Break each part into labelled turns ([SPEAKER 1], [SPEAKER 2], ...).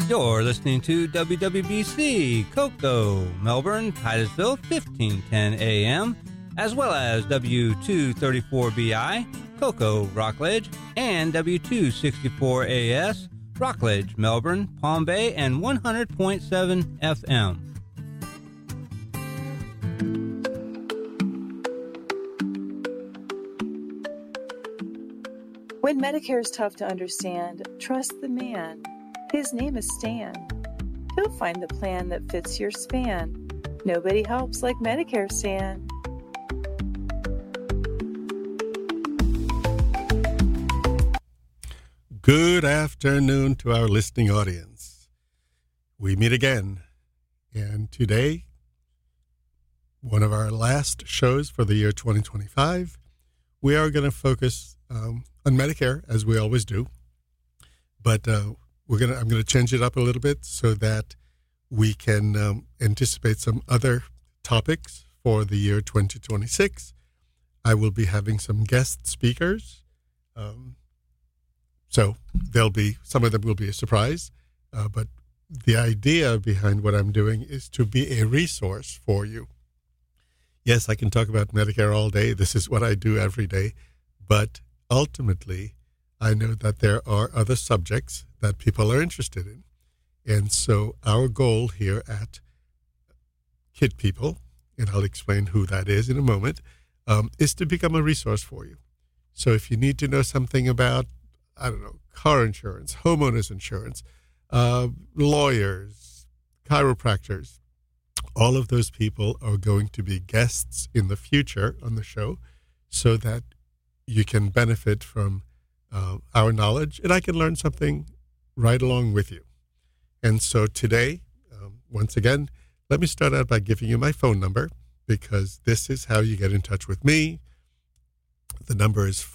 [SPEAKER 1] You're listening to WWBC, Cocoa, Melbourne, Titusville, 1510 AM, as well as W234BI, Cocoa, Rockledge, and W264AS, Rockledge, Melbourne, Palm Bay, and 100.7 FM.
[SPEAKER 2] When Medicare is tough to understand, trust the man. His name is Stan. He'll find the plan that fits your span. Nobody helps like Medicare, Stan.
[SPEAKER 3] Good afternoon to our listening audience. We meet again, and today, one of our last shows for the year 2025, we are going to focus on Medicare, as we always do, but I'm going to change it up a little bit so that we can anticipate some other topics for the year 2026. I will be having some guest speakers. So some of them will be a surprise, but the idea behind what I'm doing is to be a resource for you. Yes, I can talk about Medicare all day. This is what I do every day. But ultimately, I know that there are other subjects that people are interested in. And so our goal here at Kid People, and I'll explain who that is in a moment, is to become a resource for you. So if you need to know something about, I don't know, car insurance, homeowners insurance, lawyers, chiropractors, all of those people are going to be guests in the future on the show so that you can benefit from our knowledge and I can learn something right along with you. And so today, once again, let me start out by giving you my phone number because this is how you get in touch with me. The number is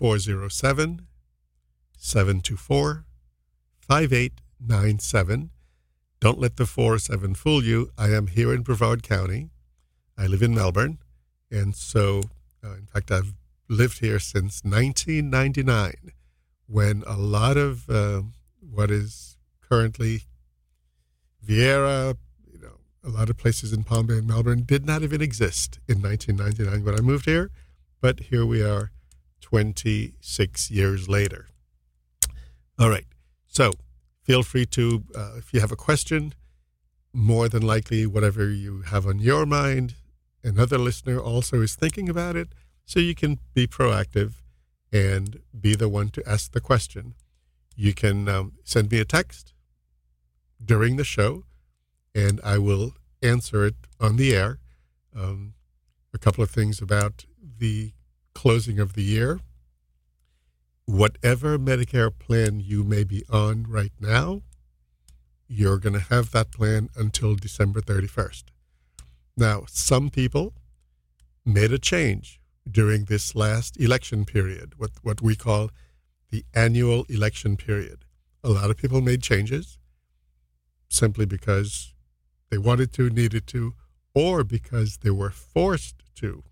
[SPEAKER 3] 407-724-5897. Don't let the 47 fool you. I am here in Brevard County. I live in Melbourne. And so, in fact, I've lived here since 1999 when a lot of what is currently Vieira, a lot of places in Palm Bay and Melbourne did not even exist in 1999 when I moved here. But here we are 26 years later. All right. So feel free to, if you have a question, more than likely whatever you have on your mind, another listener also is thinking about it, so you can be proactive and be the one to ask the question. You can send me a text during the show, and I will answer it on the air. A couple of things about the closing of the year. Whatever Medicare plan you may be on right now, you're going to have that plan until December 31st. Now, some people made a change during this last election period, what we call the annual election period. A lot of people made changes simply because they wanted to, needed to, or because they were forced to.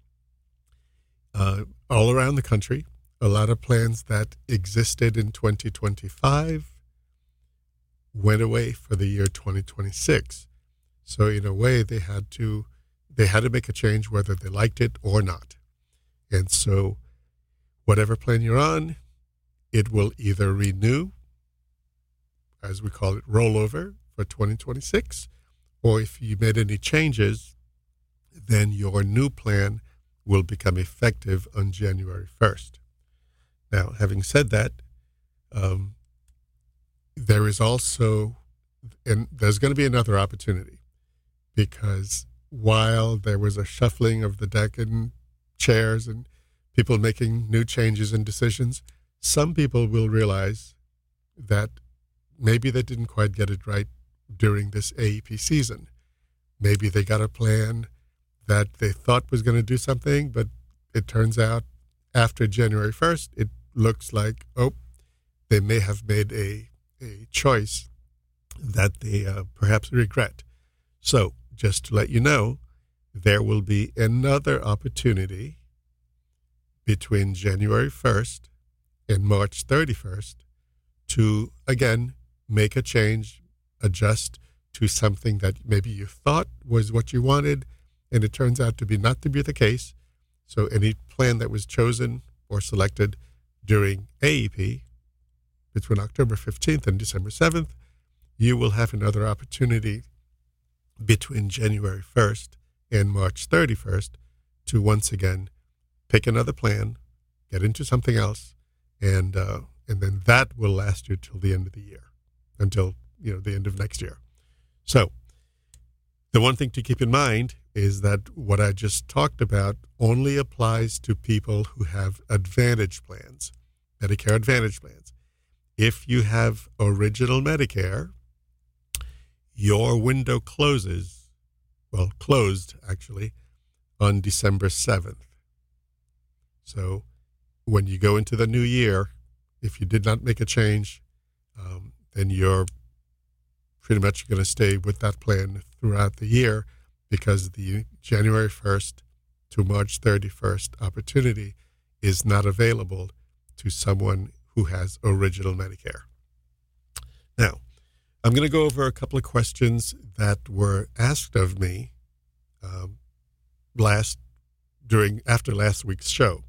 [SPEAKER 3] All around the country, a lot of plans that existed in 2025 went away for the year 2026. So in a way, they had to make a change whether they liked it or not. And so whatever plan you're on, it will either renew, as we call it, rollover for 2026, or if you made any changes, then your new plan will become effective on January 1st. Now, having said that, there is also, and there's going to be another opportunity, because while there was a shuffling of the deck and chairs and people making new changes and decisions, some people will realize that maybe they didn't quite get it right during this AEP season. Maybe they got a plan that they thought was going to do something, but it turns out after January 1st, it looks like, they may have made a choice that they perhaps regret. So just to let you know, there will be another opportunity between January 1st and March 31st to, again, make a change adjust to something that maybe you thought was what you wanted, and it turns out to be not to be the case. So any plan that was chosen or selected during AEP between October 15th and December 7th, you will have another opportunity between January 1st and March 31st to once again pick another plan, get into something else, and then that will last you till the end of the year, until the end of next year. So the one thing to keep in mind is that what I just talked about only applies to people who have Advantage plans, Medicare Advantage plans. If you have Original Medicare, your window closed actually, on December 7th. So when you go into the new year, if you did not make a change, then you're pretty much going to stay with that plan throughout the year, because the January 1st to March 31st opportunity is not available to someone who has Original Medicare. Now, I'm going to go over a couple of questions that were asked of me after last week's show.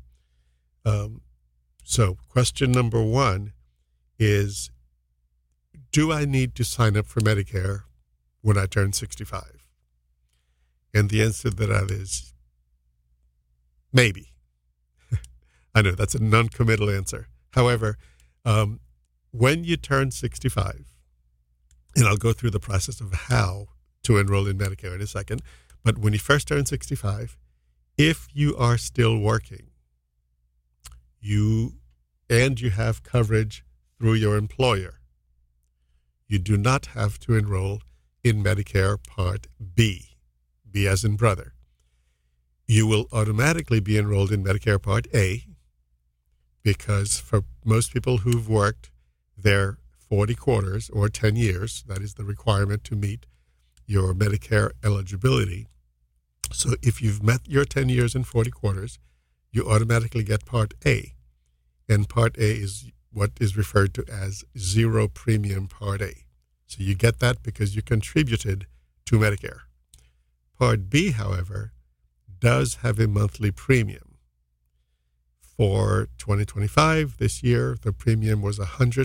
[SPEAKER 3] So question number one is, do I need to sign up for Medicare when I turn 65? And the answer to that is maybe. I know that's a non-committal answer. However, when you turn 65, and I'll go through the process of how to enroll in Medicare in a second, but when you first turn 65, if you are still working, you have coverage through your employer, you do not have to enroll in Medicare Part B, B as in brother. You will automatically be enrolled in Medicare Part A, because for most people who've worked their 40 quarters or 10 years, that is the requirement to meet your Medicare eligibility. So if you've met your 10 years and 40 quarters, you automatically get Part A. And Part A is what is referred to as zero premium Part A. So you get that because you contributed to Medicare. Part B, however, does have a monthly premium. For 2025, this year, the premium was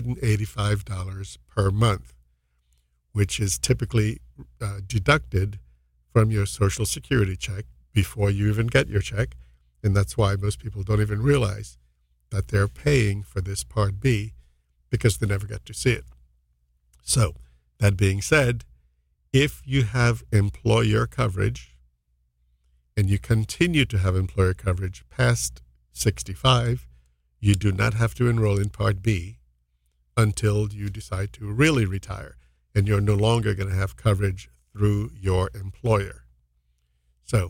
[SPEAKER 3] $185 per month, which is typically deducted from your Social Security check before you even get your check. And that's why most people don't even realize that they're paying for this Part B, because they never get to see it. So, that being said, if you have employer coverage and you continue to have employer coverage past 65, you do not have to enroll in Part B until you decide to really retire, and you're no longer going to have coverage through your employer. So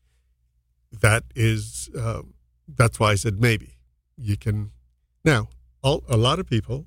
[SPEAKER 3] that is that's why I said maybe. You can now. A lot of people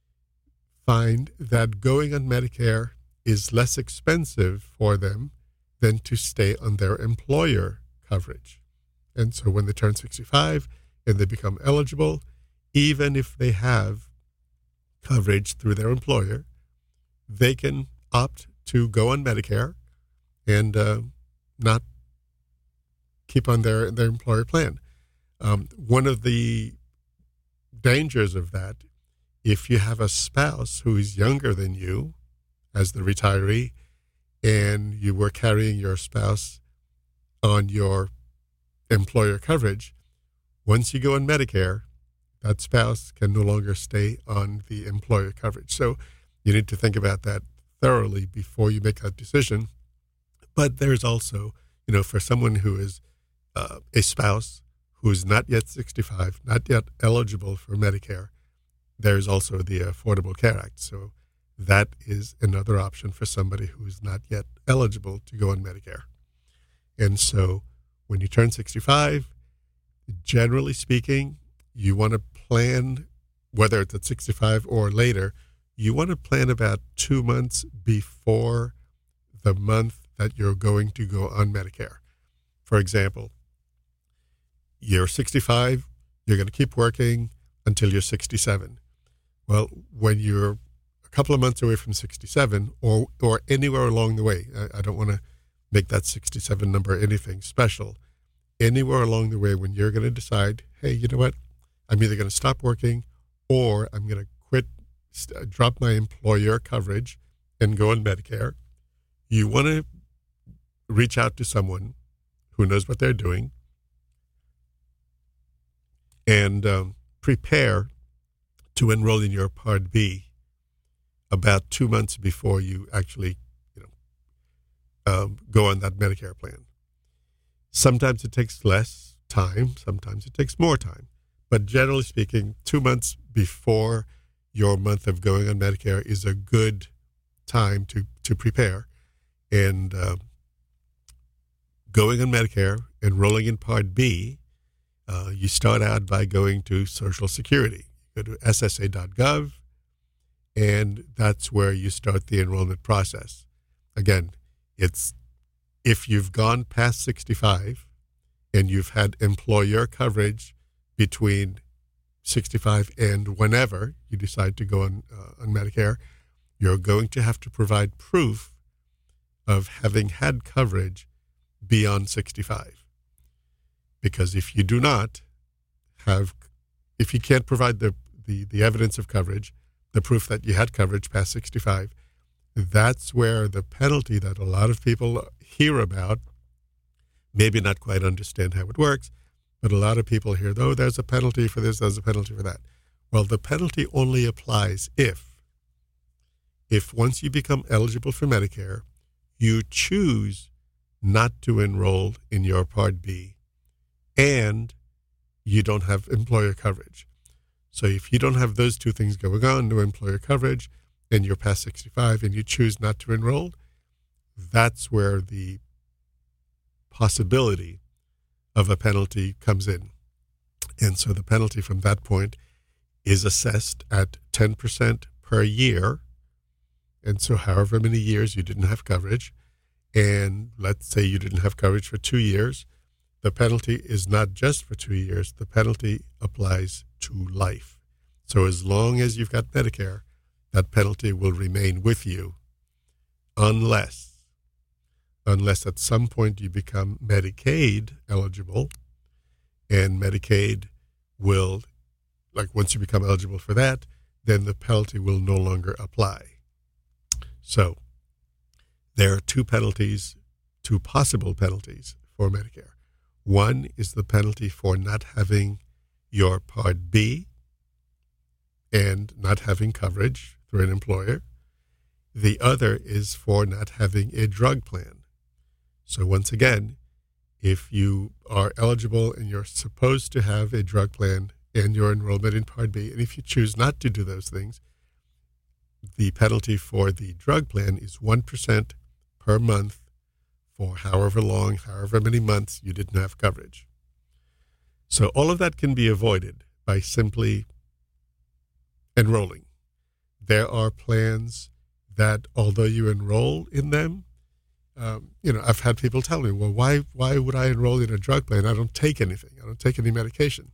[SPEAKER 3] find that going on Medicare is less expensive for them than to stay on their employer coverage. And so when they turn 65 and they become eligible, even if they have coverage through their employer, they can opt to go on Medicare and not keep on their employer plan. One of the dangers of that, if you have a spouse who is younger than you as the retiree, and you were carrying your spouse on your employer coverage, once you go on Medicare, that spouse can no longer stay on the employer coverage. So you need to think about that thoroughly before you make that decision. But there's also, for someone who is a spouse who is not yet 65, not yet eligible for Medicare, there's also the Affordable Care Act. So that is another option for somebody who is not yet eligible to go on Medicare. And so when you turn 65, generally speaking, you want to plan, whether it's at 65 or later, you want to plan about 2 months before the month that you're going to go on Medicare. For example, you're 65, you're going to keep working until you're 67. Well, when you're a couple of months away from 67 or anywhere along the way. I don't want to make that 67 number anything special. Anywhere along the way when you're going to decide, hey, you know what? I'm either going to stop working or I'm going to quit, drop my employer coverage and go on Medicare. You want to reach out to someone who knows what they're doing and prepare to enroll in your Part B about 2 months before you actually go on that Medicare plan. Sometimes it takes less time, sometimes it takes more time. But generally speaking, 2 months before your month of going on Medicare is a good time to prepare. And going on Medicare, enrolling in Part B, you start out by going to Social Security. Go to ssa.gov, and that's where you start the enrollment process. Again, it's if you've gone past 65 and you've had employer coverage between 65 and whenever you decide to go on Medicare, you're going to have to provide proof of having had coverage beyond 65. Because if you do not have, if you can't provide the evidence of coverage, the proof that you had coverage past 65, that's where the penalty that a lot of people hear about, maybe not quite understand how it works, but a lot of people hear, oh, there's a penalty for this, there's a penalty for that. Well, the penalty only applies if once you become eligible for Medicare, you choose not to enroll in your Part B and you don't have employer coverage. So if you don't have those two things going on, no employer coverage, and you're past 65 and you choose not to enroll, that's where the possibility of a penalty comes in. And so the penalty from that point is assessed at 10% per year. And so however many years you didn't have coverage, and let's say you didn't have coverage for 2 years, the penalty is not just for 2 years, the penalty applies to life. So as long as you've got Medicare, that penalty will remain with you unless at some point you become Medicaid eligible, and Medicaid will, like once you become eligible for that, then the penalty will no longer apply. So there are two possible penalties for Medicare. One is the penalty for not having your Part B and not having coverage through an employer. The other is for not having a drug plan. So once again, if you are eligible and you're supposed to have a drug plan and your enrollment in Part B, and if you choose not to do those things, the penalty for the drug plan is 1% per month for however many months you didn't have coverage. So all of that can be avoided by simply enrolling. There are plans that, although you enroll in them, I've had people tell me, well, why would I enroll in a drug plan? I don't take anything. I don't take any medication.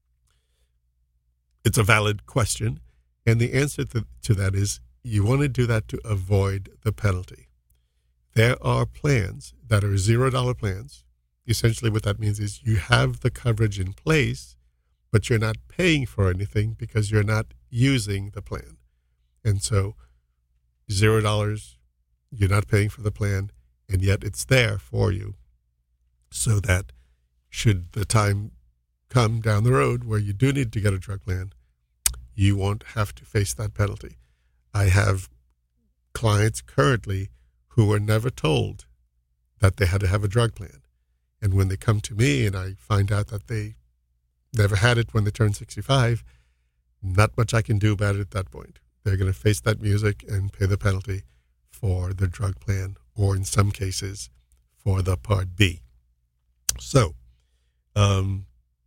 [SPEAKER 3] It's a valid question. And the answer to that is you want to do that to avoid the penalty. There are plans that are $0 plans. Essentially what that means is you have the coverage in place, but you're not paying for anything because you're not using the plan. And so $0, you're not paying for the plan, and yet it's there for you so that should the time come down the road where you do need to get a drug plan, you won't have to face that penalty. I have clients currently who were never told that they had to have a drug plan. And when they come to me and I find out that they never had it when they turned 65, not much I can do about it at that point. They're going to face that music and pay the penalty for the drug plan, or in some cases for the Part B. So, how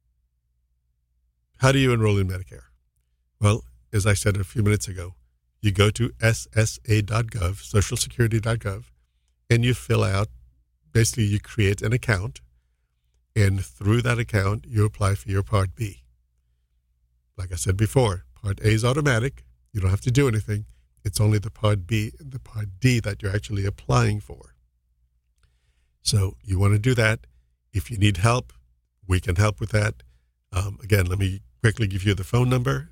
[SPEAKER 3] do you enroll in Medicare? Well, as I said a few minutes ago, you go to ssa.gov, socialsecurity.gov, and you fill out, basically you create an account, and through that account, you apply for your Part B. Like I said before, Part A is automatic. You don't have to do anything. It's only the Part B and the Part D that you're actually applying for. So you want to do that. If you need help, we can help with that. Again, let me quickly give you the phone number,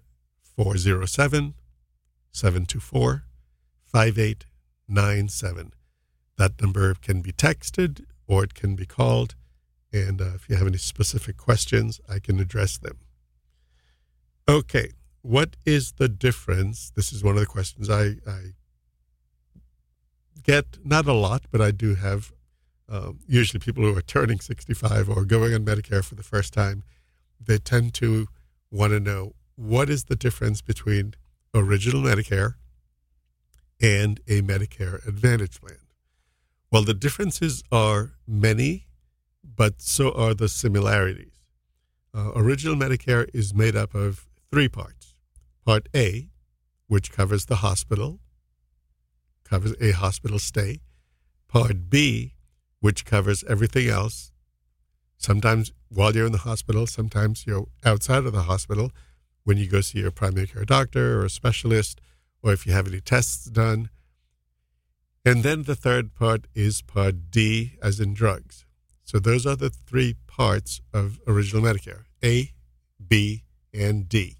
[SPEAKER 3] 407-724-5897. That number can be texted or it can be called. And if you have any specific questions, I can address them. Okay, what is the difference? This is one of the questions I get, not a lot, but I do have usually people who are turning 65 or going on Medicare for the first time. They tend to want to know, what is the difference between original Medicare and a Medicare Advantage plan? Well, the differences are many, but so are the similarities. Original Medicare is made up of 3 parts. Part A, which covers the hospital, covers a hospital stay. Part B, which covers everything else. Sometimes while you're in the hospital, sometimes you're outside of the hospital when you go see your primary care doctor or a specialist, or if you have any tests done. And then the third part is Part D, as in drugs. So those are the 3 parts of original Medicare, A, B, and D.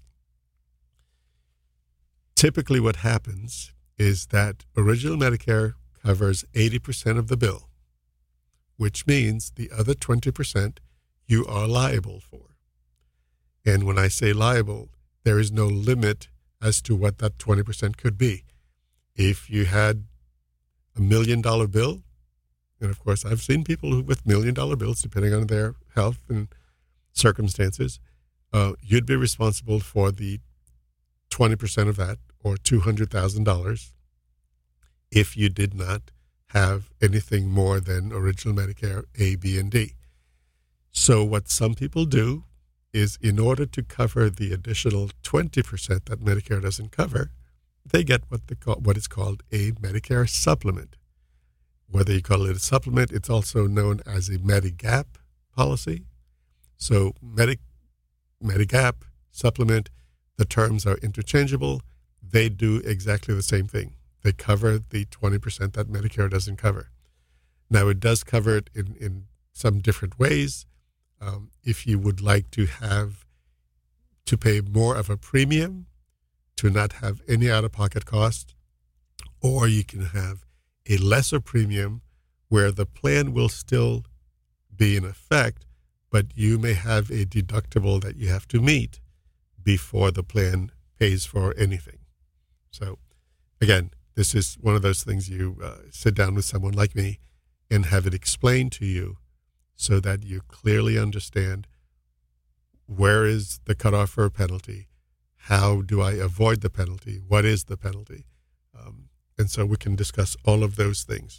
[SPEAKER 3] Typically what happens is that original Medicare covers 80% of the bill, which means the other 20% you are liable for. And when I say liable, there is no limit as to what that 20% could be. If you had $1 million bill, and of course I've seen people with $1 million bills, depending on their health and circumstances, you'd be responsible for the 20% of that, or $200,000, if you did not have anything more than original Medicare A, B, and D. So what some people do is, in order to cover the additional 20% that Medicare doesn't cover, they get what is called a Medicare supplement. Whether you call it a supplement, it's also known as a Medigap policy. So Medigap, supplement, the terms are interchangeable. They do exactly the same thing. They cover the 20% that Medicare doesn't cover. Now, it does cover it in some different ways. If you would like to pay more of a premium to not have any out-of-pocket cost, or you can have a lesser premium where the plan will still be in effect, but you may have a deductible that you have to meet before the plan pays for anything. So, again, this is one of those things you sit down with someone like me and have it explained to you so that you clearly understand, where is the cutoff for a penalty? How do I avoid the penalty? What is the penalty? And so we can discuss all of those things.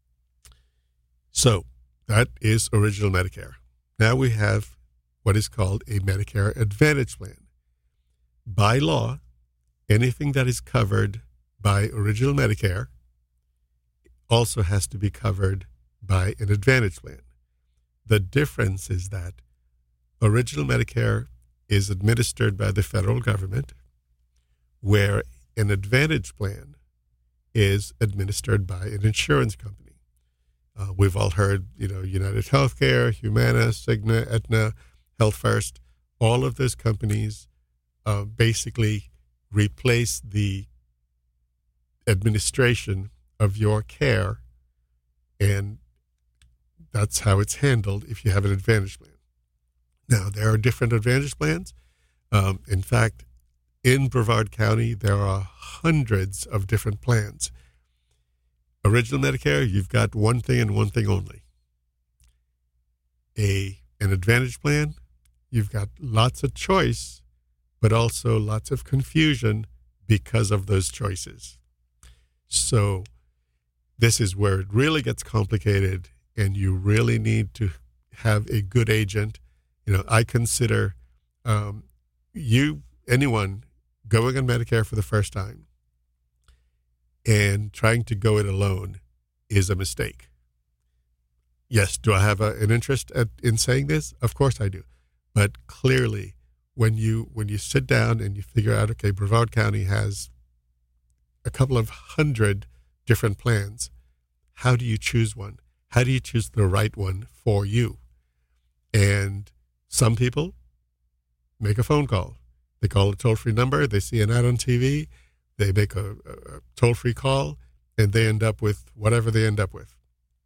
[SPEAKER 3] So that is original Medicare. Now we have what is called a Medicare Advantage plan. By law, anything that is covered by original Medicare also has to be covered by an Advantage plan. The difference is that original Medicare is administered by the federal government, where an Advantage plan is administered by an insurance company. We've all heard, United Healthcare, Humana, Cigna, Aetna, Health First. All of those companies basically replace the administration of your care, and that's how it's handled if you have an Advantage plan. Now, there are different Advantage plans. In fact, in Brevard County, there are hundreds of different plans. Original Medicare, you've got one thing and one thing only. An Advantage plan, you've got lots of choice, but also lots of confusion because of those choices. So this is where it really gets complicated, and you really need to have a good agent. I consider anyone going on Medicare for the first time and trying to go it alone is a mistake. Yes, do I have an interest in saying this? Of course I do. But clearly, when you sit down and you figure out, okay, Brevard County has a couple of hundred different plans. How do you choose one? How do you choose the right one for you? And some people make a phone call. They call a toll-free number. They see an ad on TV. They make a toll-free call, and they end up with whatever they end up with.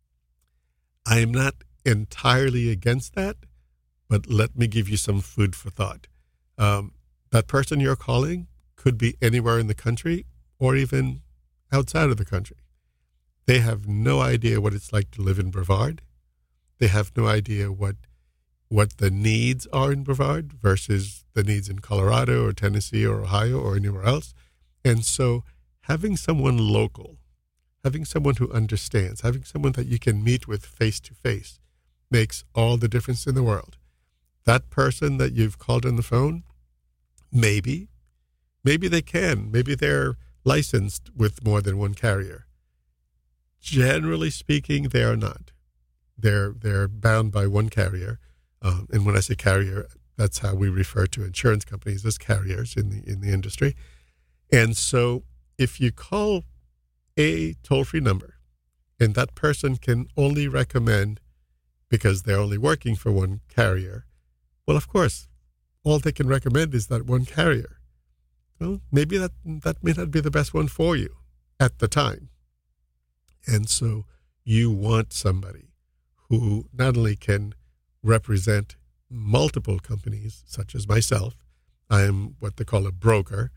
[SPEAKER 3] I am not entirely against that, but let me give you some food for thought. That person you're calling could be anywhere in the country or even outside of the country. They have no idea what it's like to live in Brevard. They have no idea what the needs are in Brevard versus the needs in Colorado or Tennessee or Ohio or anywhere else. And so having someone local, having someone who understands, having someone that you can meet with face-to-face makes all the difference in the world. That person that you've called on the phone, maybe they can. Maybe they're licensed with more than one carrier. Generally speaking, they are not. They're bound by one carrier. And when I say carrier, that's how we refer to insurance companies, as carriers in the industry. And so if you call a toll-free number and that person can only recommend, because they're only working for one carrier, well, of course, all they can recommend is that one carrier. Well, maybe that may not be the best one for you at the time. And so you want somebody who not only can represent multiple companies, such as myself. I am what they call a broker.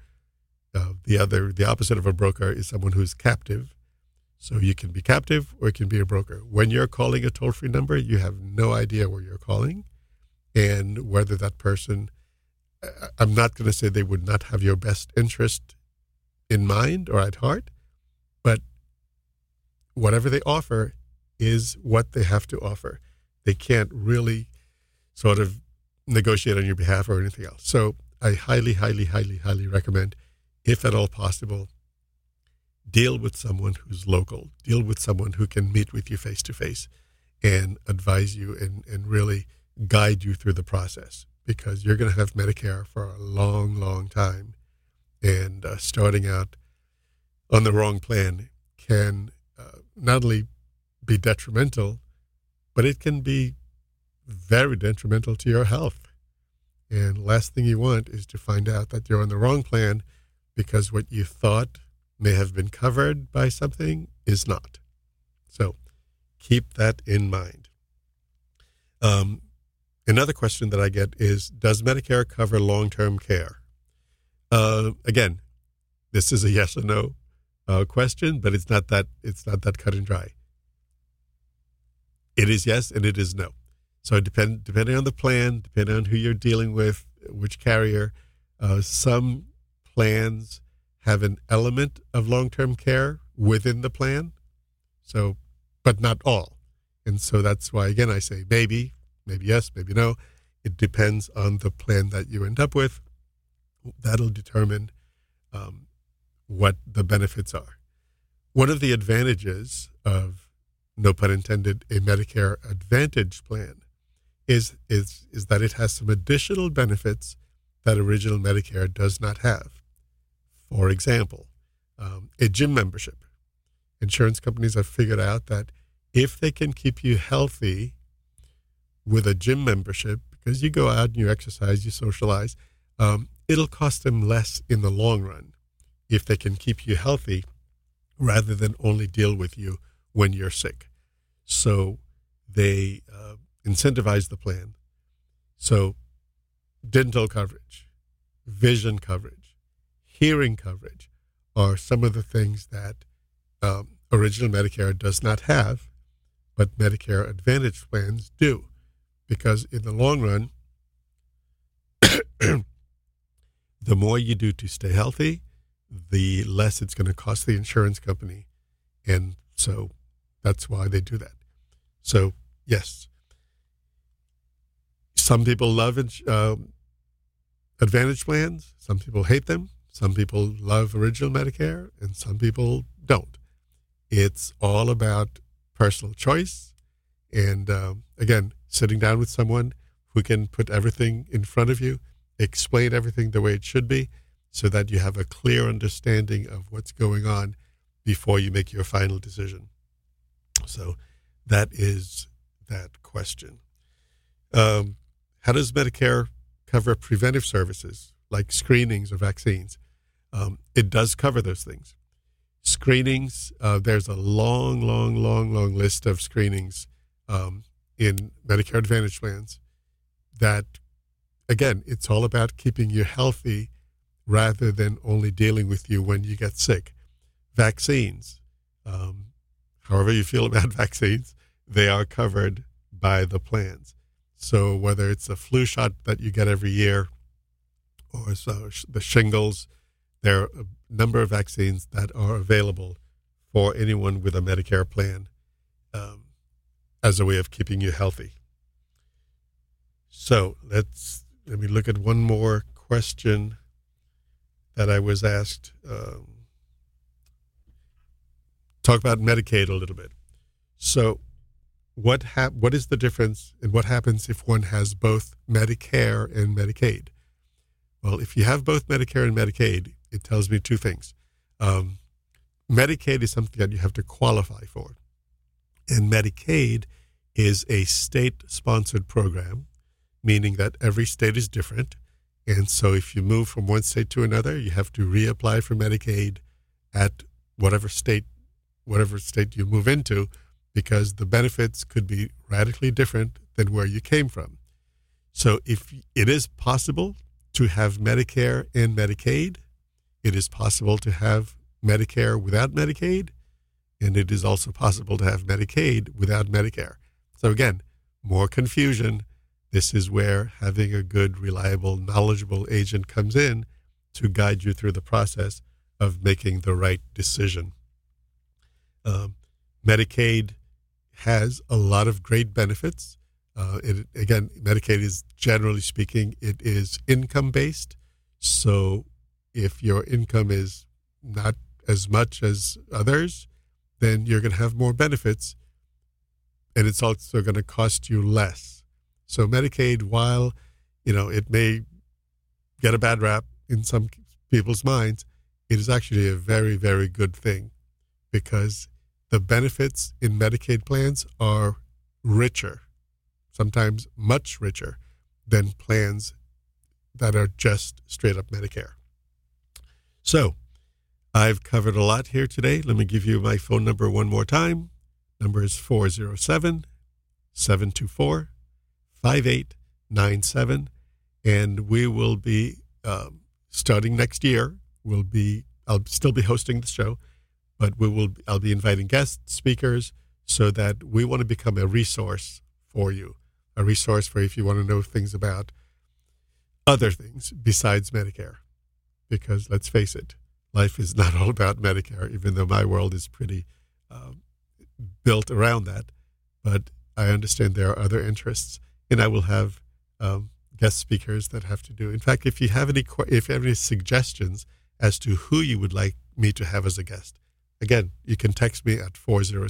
[SPEAKER 3] The opposite of a broker is someone who's captive. So you can be captive or you can be a broker. When you're calling a toll-free number, you have no idea where you're calling and whether that person, I'm not going to say they would not have your best interest in mind or at heart, but whatever they offer is what they have to offer. They can't really sort of negotiate on your behalf or anything else. So I highly, highly, highly, highly recommend, if at all possible, deal with someone who's local. Deal with someone who can meet with you face-to-face and advise you and really guide you through the process, because you're going to have Medicare for a long, long time. And starting out on the wrong plan can not only be detrimental, but it can be very detrimental to your health. And last thing you want is to find out that you're on the wrong plan because what you thought may have been covered by something is not. So keep that in mind. Another question that I get is, does Medicare cover long-term care? Again, this is a yes or no question, but it's not that cut and dry. It is yes and it is no. So depending on the plan, depending on who you're dealing with, which carrier, some plans have an element of long-term care within the plan. So, but not all. And so that's why, again, I say maybe yes, maybe no. It depends on the plan that you end up with. That'll determine what the benefits are. One of the advantages of, no pun intended, a Medicare Advantage plan is that it has some additional benefits that original Medicare does not have. For example, a gym membership. Insurance companies have figured out that if they can keep you healthy with a gym membership, because you go out and you exercise, you socialize, it'll cost them less in the long run if they can keep you healthy rather than only deal with you when you're sick. So they incentivize the plan. So dental coverage, vision coverage, hearing coverage are some of the things that original Medicare does not have, but Medicare Advantage plans do. Because in the long run, the more you do to stay healthy, the less it's going to cost the insurance company. And so that's why they do that. So, yes, some people love Advantage plans. Some people hate them. Some people love original Medicare, and some people don't. It's all about personal choice. And again, sitting down with someone who can put everything in front of you, explain everything the way it should be, so that you have a clear understanding of what's going on before you make your final decision. So that is that question. How does Medicare cover preventive services like screenings or vaccines? It does cover those things. Screenings, there's a long list of screenings in Medicare Advantage plans that, again, it's all about keeping you healthy rather than only dealing with you when you get sick. Vaccines, however you feel about vaccines, they are covered by the plans. So whether it's a flu shot that you get every year or the shingles, there are a number of vaccines that are available for anyone with a Medicare plan as a way of keeping you healthy. So let me look at one more question that I was asked. Talk about Medicaid a little bit. So what is the difference and what happens if one has both Medicare and Medicaid? Well, if you have both Medicare and Medicaid, it tells me two things. Medicaid is something that you have to qualify for. And Medicaid is a state-sponsored program, meaning that every state is different. And so if you move from one state to another, you have to reapply for Medicaid at whatever state you move into, because the benefits could be radically different than where you came from. So if it is possible to have Medicare and Medicaid, it is possible to have Medicare without Medicaid, and it is also possible to have Medicaid without Medicare. So again, more confusion. This is where having a good, reliable, knowledgeable agent comes in to guide you through the process of making the right decision. Medicaid has a lot of great benefits. Medicaid is, generally speaking, it is income-based. So if your income is not as much as others, then you're going to have more benefits, and it's also going to cost you less. So Medicaid, while it may get a bad rap in some people's minds, it is actually a very, very good thing, because the benefits in Medicaid plans are richer, sometimes much richer than plans that are just straight up Medicare. So I've covered a lot here today. Let me give you my phone number one more time. Number is 407-724-5897. And we will be, starting next year, I'll still be hosting the show, but I'll be inviting guest speakers so that we want to become a resource for you, a resource for if you want to know things about other things besides Medicare. Because let's face it, life is not all about Medicare, even though my world is pretty built around that. But I understand there are other interests, and I will have guest speakers that have to do. In fact, if you have any suggestions as to who you would like me to have as a guest, again, you can text me at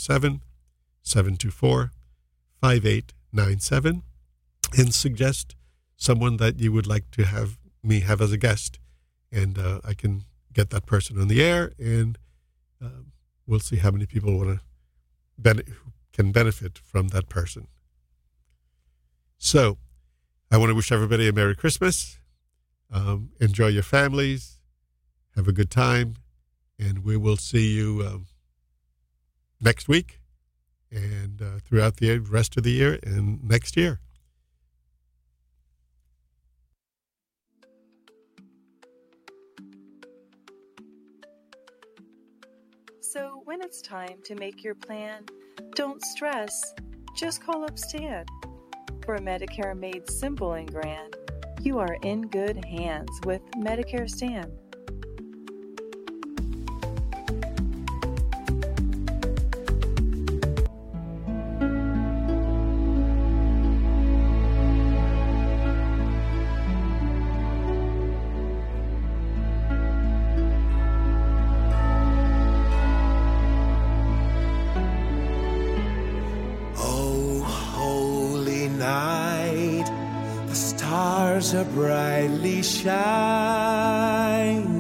[SPEAKER 3] 407-724-5897 and suggest someone that you would like to have me have as a guest. And I can get that person on the air, and we'll see how many people can benefit from that person. So I want to wish everybody a Merry Christmas. Enjoy your families. Have a good time. And we will see you next week and throughout the rest of the year and next year.
[SPEAKER 2] So when it's time to make your plan, don't stress. Just call up Stan. For Medicare made simple and grand, you are in good hands with Medicare Stan.
[SPEAKER 4] Are brightly shining,